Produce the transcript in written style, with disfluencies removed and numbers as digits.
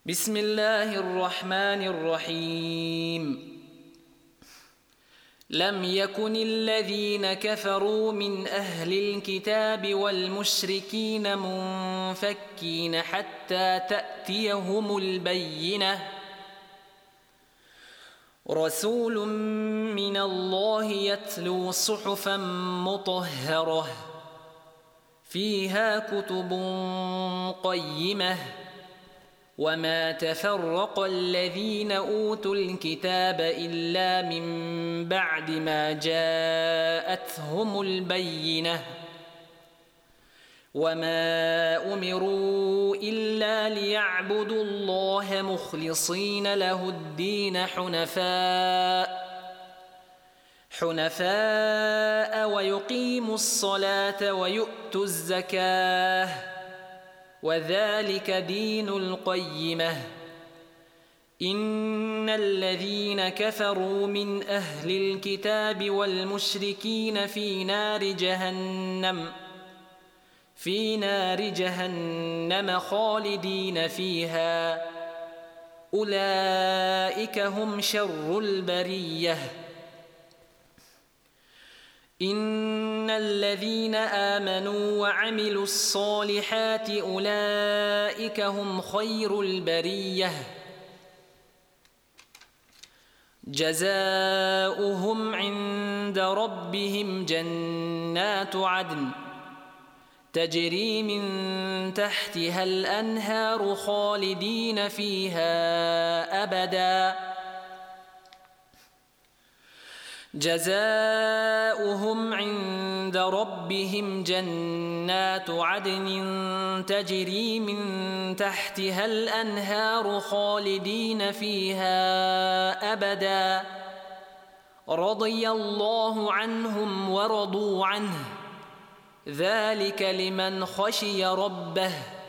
بسم الله الرحمن الرحيم. لم يكن الذين كفروا من أهل الكتاب والمشركين منفكين حتى تأتيهم البينة. رسول من الله يتلو صحفا مطهرة فيها كتب قيمة وما تفرق الذين أوتوا الكتاب إلا من بعد ما جاءتهم البينة وما أمروا إلا ليعبدوا الله مخلصين له الدين حنفاء ويقيموا الصلاة ويؤتوا الزكاة وذلك دين القيمة. إن الذين كفروا من أهل الكتاب والمشركين في نار جهنم خالدين فيها أولئك هم شر البرية. إن الذين آمنوا وعملوا الصالحات أولئك هم خير البرية. جزاؤهم عند ربهم جنات عدن تجري من تحتها الأنهار خالدين فيها أبدا. جزاؤهم عند ربهم جنات عدن تجري من تحتها الأنهار خالدين فيها أبدا. رضي الله عنهم ورضوا عنه ذلك لمن خشي ربه.